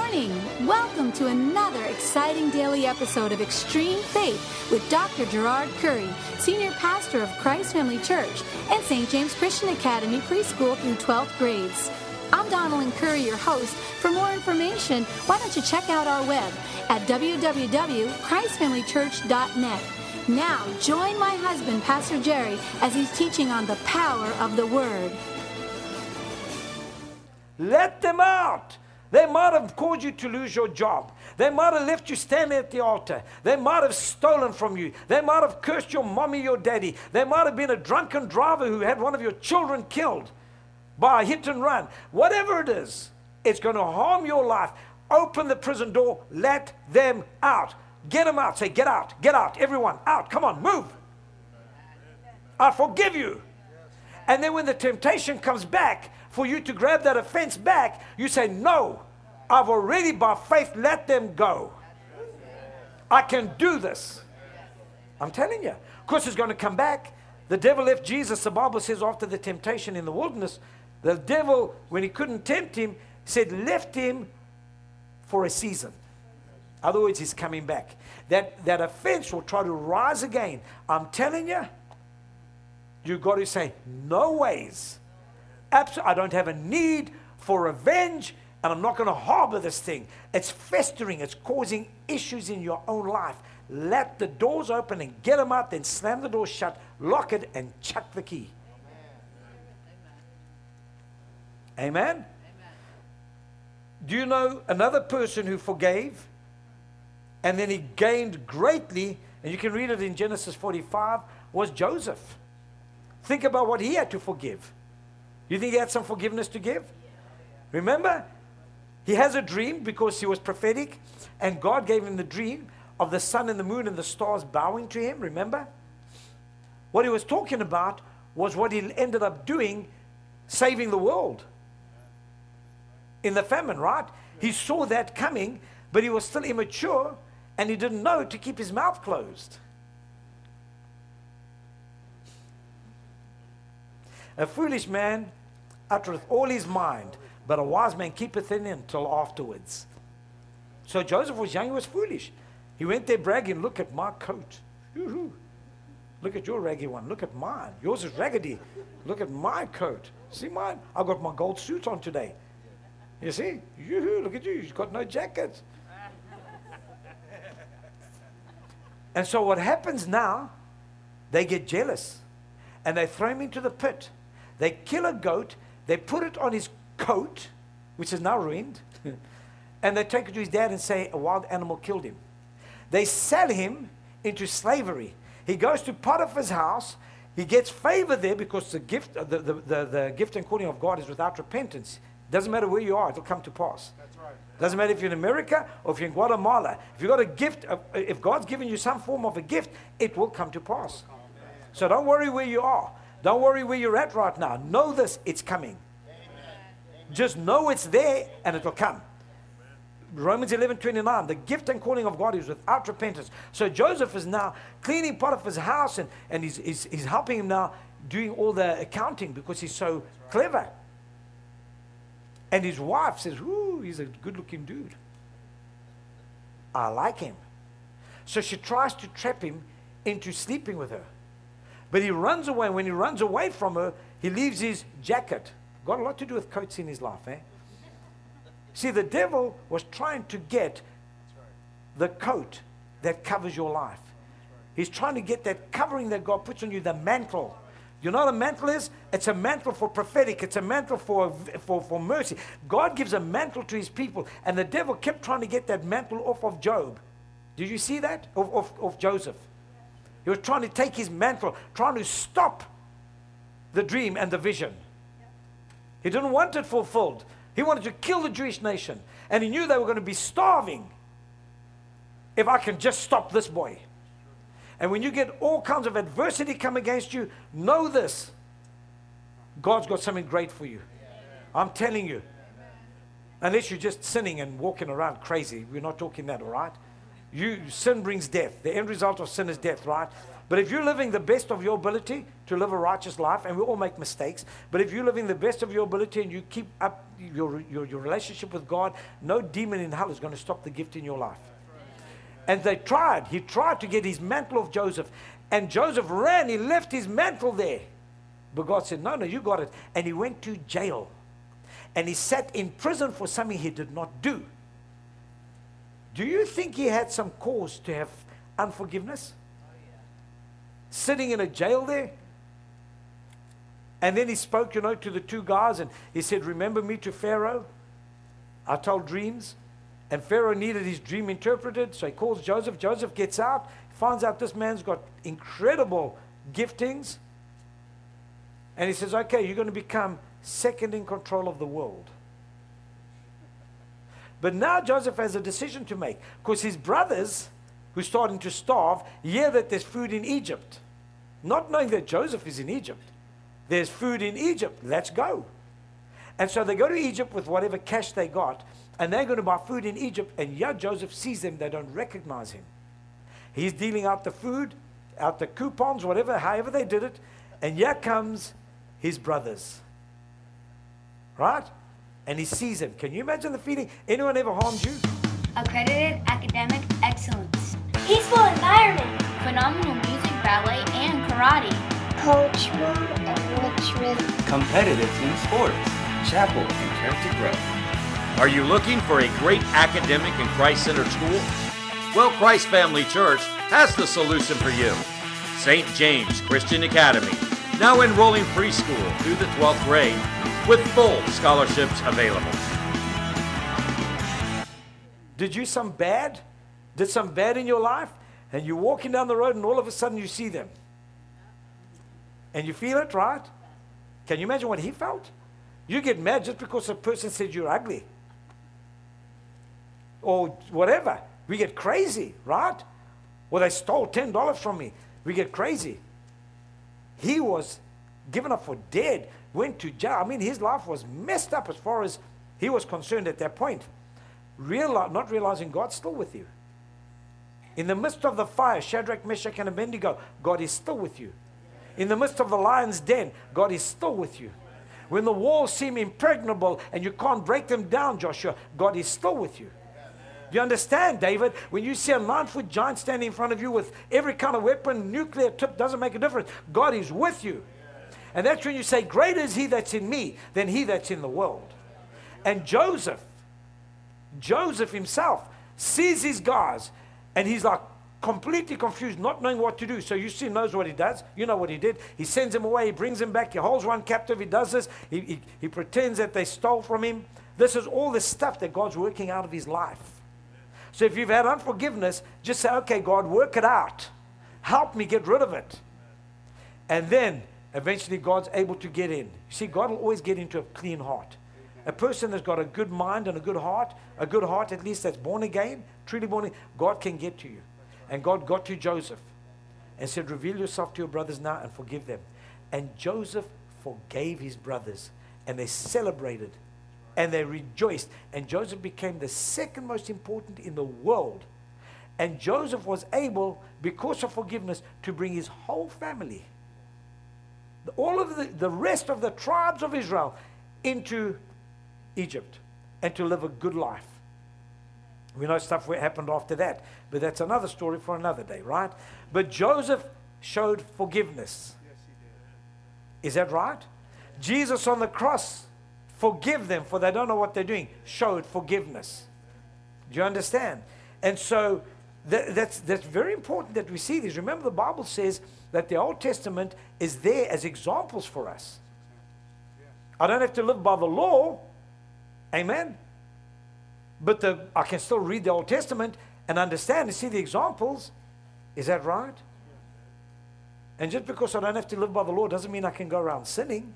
morning. Welcome to another exciting daily episode of Extreme Faith with Dr. Gerard Curry, Senior Pastor of Christ Family Church and St. James Christian Academy preschool through 12th grades. I'm Donalyn Curry, your host. For more information, why don't you check out our web at www.christfamilychurch.net. Now, join my husband, Pastor Jerry, as he's teaching on the power of the Word. Let them out. They might have caused you to lose your job. They might have left you standing at the altar. They might have stolen from you. They might have cursed your mommy, your daddy. They might have been a drunken driver who had one of your children killed by a hit and run. Whatever it is, it's going to harm your life. Open the prison door. Let them out. Get them out. Say, get out. Get out. Everyone, out. Come on, move. I forgive you. And then when the temptation comes back, for you to grab that offense back, you say, no, I've already by faith let them go. I can do this. I'm telling you. Of course, it's going to come back. The devil left Jesus. The Bible says after the temptation in the wilderness, the devil, when he couldn't tempt him, said, left him for a season. In other words, he's coming back. That offense will try to rise again. I'm telling you, you've got to say, no ways. Absolutely, I don't have a need for revenge, and I'm not going to harbor this thing. It's festering. It's causing issues in your own life. Let the doors open and get them out, then slam the door shut, lock it, and chuck the key. Amen? Amen? Do you know another person who forgave, and then he gained greatly, and you can read it in Genesis 45, was Joseph. Think about what he had to forgive. You think he had some forgiveness to give? Remember? He has a dream because he was prophetic, and God gave him the dream of the sun and the moon and the stars bowing to him. Remember? What he was talking about was what he ended up doing, saving the world in the famine, right? He saw that coming, but he was still immature, and he didn't know to keep his mouth closed. A foolish man uttereth all his mind, but a wise man keepeth in until afterwards. So Joseph was young, he was foolish. He went there bragging, look at my coat. Yoo-hoo. Look at your raggy one. Look at mine. Yours is raggedy. Look at my coat. See mine? I got my gold suit on today. You see? Yoo-hoo, look at you. You've got no jacket. And so what happens now, they get jealous, and they throw him into the pit. They kill a goat, they put it on his coat, which is now ruined, and they take it to his dad and say a wild animal killed him. They sell him into slavery. He goes to Potiphar's house. He gets favor there because the gift, the gift and calling of God is without repentance. Doesn't matter where you are, it'll come to pass. That's right. Doesn't matter if you're in America or if you're in Guatemala. If you've got a gift, if God's given you some form of a gift, it will come to pass. So don't worry where you are. Don't worry where you're at right now. Know this, it's coming. Amen. Just know it's there and it will come. Romans 11:29, the gift and calling of God is without repentance. So Joseph is now cleaning Potiphar's house, and he's helping him now doing all the accounting because he's so clever. And his wife says, ooh, he's a good-looking dude. I like him. So she tries to trap him into sleeping with her. But he runs away. When he runs away from her, he leaves his jacket. Got a lot to do with coats in his life, eh? See, the devil was trying to get the coat that covers your life. He's trying to get that covering that God puts on you, the mantle. You know what a mantle is? It's a mantle for prophetic. It's a mantle for mercy. God gives a mantle to his people, and the devil kept trying to get that mantle off of Job. Did you see that? Of Joseph. He was trying to take his mantle, trying to stop the dream and the vision. He didn't want it fulfilled. He wanted to kill the Jewish nation. And he knew they were going to be starving if I can just stop this boy. And when you get all kinds of adversity come against you, know this. God's got something great for you. I'm telling you. Unless you're just sinning and walking around crazy. We're not talking that, all right? Sin brings death. The end result of sin is death, right? But if you're living the best of your ability to live a righteous life, and we all make mistakes, but if you're living the best of your ability and you keep up your relationship with God, no demon in hell is going to stop the gift in your life. And they tried. He tried to get his mantle off Joseph. And Joseph ran. He left his mantle there. But God said, no, you got it. And he went to jail. And he sat in prison for something he did not do. Do you think he had some cause to have unforgiveness? Sitting in a jail there. And then he spoke, to the two guys, and he said, remember me to Pharaoh? I told dreams. And Pharaoh needed his dream interpreted, so he calls Joseph. Joseph gets out, finds out this man's got incredible giftings. And he says, okay, you're going to become second in control of the world. But now Joseph has a decision to make, because his brothers, who's starting to starve, hear that there's food in Egypt. Not knowing that Joseph is in Egypt. There's food in Egypt. Let's go. And so they go to Egypt with whatever cash they got, and they're going to buy food in Egypt. And Joseph sees them. They don't recognize him. He's dealing out the food, out the coupons, however they did it. And here comes his brothers. Right? And he sees them. Can you imagine the feeling? Anyone ever harmed you? Accredited academic excellence. Peaceful environment. Phenomenal music, ballet, and karate. Cultural enrichment. Competitive team sports. Chapel and character growth. Are you looking for a great academic and Christ-centered school? Well, Christ Family Church has the solution for you. St. James Christian Academy, now enrolling preschool through the 12th grade with full scholarships available. Did some bad in your life, and you're walking down the road and all of a sudden you see them. And you feel it, right? Can you imagine what he felt? You get mad just because a person said you're ugly. Or whatever. We get crazy, right? Or they stole $10 from me. We get crazy. He was given up for dead, went to jail. I mean, his life was messed up as far as he was concerned at that point. Not realizing God's still with you. In the midst of the fire, Shadrach, Meshach, and Abednego, God is still with you. In the midst of the lion's den, God is still with you. When the walls seem impregnable and you can't break them down, Joshua, God is still with you. Do you understand, David? When you see a 9-foot giant standing in front of you with every kind of weapon, nuclear tip, doesn't make a difference. God is with you. And that's when you say, greater is he that's in me than he that's in the world. And Joseph himself sees his guys, and he's like completely confused, not knowing what to do. So you see, knows what he does. You know what he did. He sends him away. He brings him back. He holds one captive. He does this. He pretends that they stole from him. This is all the stuff that God's working out of his life. So if you've had unforgiveness, just say, okay, God, work it out. Help me get rid of it. And then eventually God's able to get in. You see, God will always get into a clean heart. A person that's got a good mind and a good heart at least that's born again, truly born again, God can get to you. And God got to Joseph and said, reveal yourself to your brothers now and forgive them. And Joseph forgave his brothers, and they celebrated and they rejoiced. And Joseph became the second most important in the world. And Joseph was able, because of forgiveness, to bring his whole family, all of the rest of the tribes of Israel, into Egypt and to live a good life. We know stuff happened after that, but that's another story for another day, right? But Joseph showed forgiveness. Yes, he did. Is that right? Jesus on the cross, forgive them for they don't know what they're doing, showed forgiveness. Do you understand? And so that's very important that we see these. Remember, the Bible says that the Old Testament is there as examples for us. I don't have to live by the law. Amen. But I can still read the Old Testament and understand and see the examples. Is that right? And just because I don't have to live by the law doesn't mean I can go around sinning.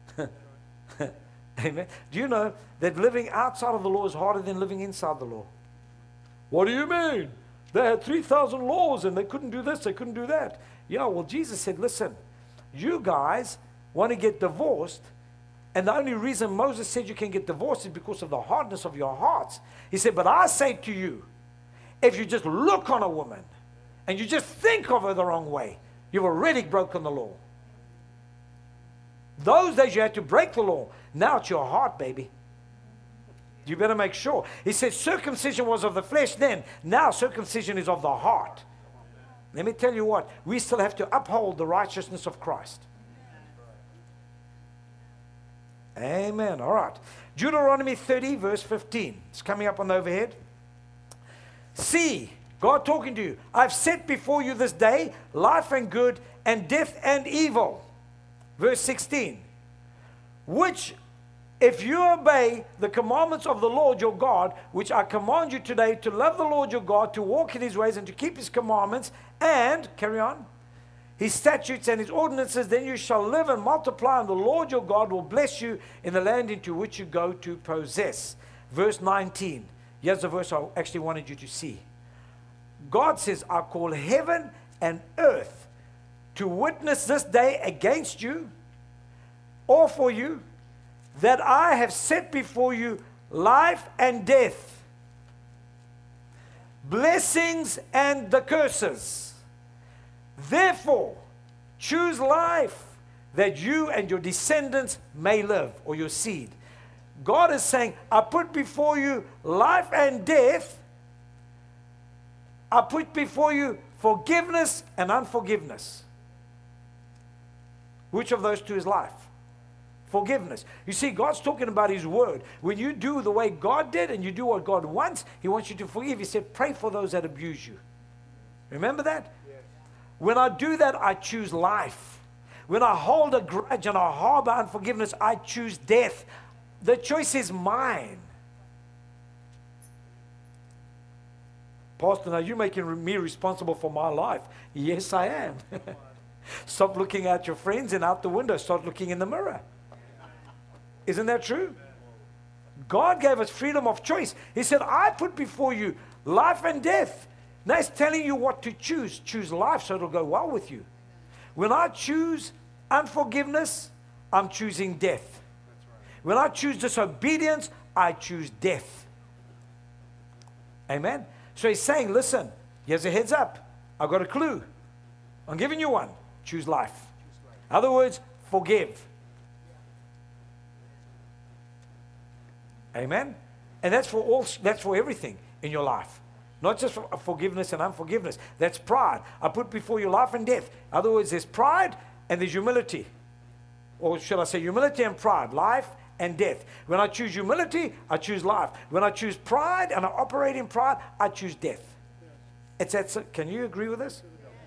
Amen. Do you know that living outside of the law is harder than living inside the law? What do you mean? They had 3,000 laws and they couldn't do this, they couldn't do that. Yeah, well, Jesus said, listen, you guys want to get divorced. And the only reason Moses said you can get divorced is because of the hardness of your hearts. He said, but I say to you, if you just look on a woman and you just think of her the wrong way, You've already broken the law. Those days you had to break the law. Now it's your heart, baby. You better make sure. He says circumcision was of the flesh then. Now circumcision is of the heart. Let me tell you what. We still have to uphold the righteousness of Christ. Amen. All right. Deuteronomy 30 verse 15. It's coming up on the overhead. See, God talking to you. I've set before you this day life and good and death and evil. Verse 16. Which if you obey the commandments of the Lord your God, which I command you today to love the Lord your God, to walk in his ways and to keep his commandments, and, carry on, his statutes and his ordinances, then you shall live and multiply, and the Lord your God will bless you in the land into which you go to possess. Verse 19. Here's the verse I actually wanted you to see. God says, I call heaven and earth to witness this day against you, or for you, that I have set before you life and death, blessings and the curses. Therefore, choose life, that you and your descendants may live, or your seed. God is saying, I put before you life and death. I put before you forgiveness and unforgiveness. Which of those two is life? Forgiveness. You see, God's talking about his word. When you do the way God did and you do what God wants, he wants you to forgive. He said, pray for those that abuse you. Remember that? Yes. When I do that, I choose life. When I hold a grudge and I harbor unforgiveness, I choose death. The choice is mine. Pastor, now you're making me responsible for my life. Yes, I am. Stop looking at your friends and out the window. Start looking in the mirror. Isn't that true? God gave us freedom of choice. He said, I put before you life and death. Now he's telling you what to choose. Choose life so it'll go well with you. When I choose unforgiveness, I'm choosing death. When I choose disobedience, I choose death. Amen? So he's saying, listen, here's a heads up. I've got a clue. I'm giving you one. Choose life. In other words, forgive. Amen? And that's for everything in your life. Not just for forgiveness and unforgiveness. That's pride. I put before you life and death. In other words, there's pride and there's humility. Or should I say humility and pride. Life and death. When I choose humility, I choose life. When I choose pride and I operate in pride, I choose death. It's that. Can you agree with this?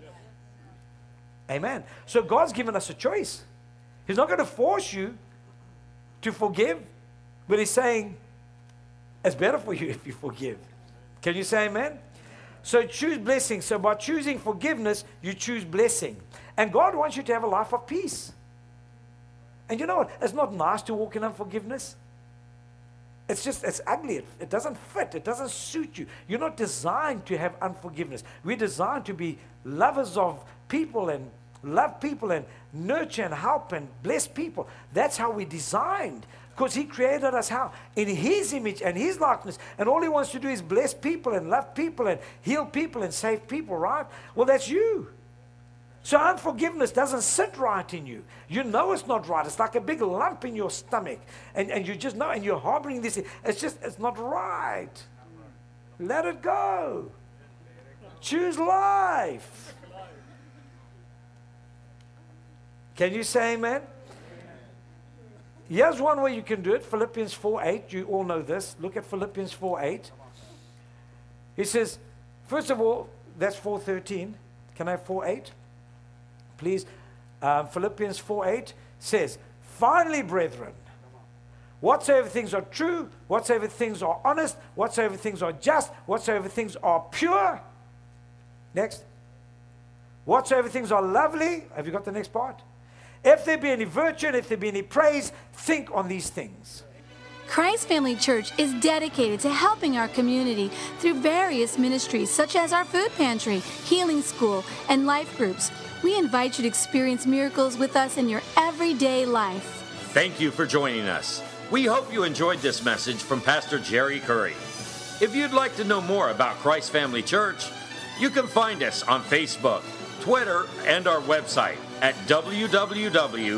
Amen. So God's given us a choice. He's not going to force you to forgive, but he's saying it's better for you if you forgive. Can you say amen? So choose blessing. So by choosing forgiveness, you choose blessing. And God wants you to have a life of peace. And you know what? It's not nice to walk in unforgiveness. It's ugly. It doesn't fit. It doesn't suit you. You're not designed to have unforgiveness. We're designed to be lovers of people and love people and nurture and help and bless people. That's how we're designed. Because he created us how? In his image and his likeness. And all he wants to do is bless people and love people and heal people and save people, right? Well, that's you. So unforgiveness doesn't sit right in you. You know it's not right. It's like a big lump in your stomach. And you just know, and you're harboring this. It's not right. Let it go. Choose life. Can you say amen? Here's one way you can do it. Philippians 4:8. You all know this. Look at Philippians 4:8. He says, first of all, that's 4:13. Can I have 4:8? Please. Philippians 4:8 says, finally, brethren, whatsoever things are true, whatsoever things are honest, whatsoever things are just, whatsoever things are pure. Next. Whatsoever things are lovely. Have you got the next part? If there be any virtue and if there be any praise, think on these things. Christ Family Church is dedicated to helping our community through various ministries such as our food pantry, healing school, and life groups. We invite you to experience miracles with us in your everyday life. Thank you for joining us. We hope you enjoyed this message from Pastor Jerry Curry. If you'd like to know more about Christ Family Church, you can find us on Facebook, Twitter, and our website at www.ccc.org.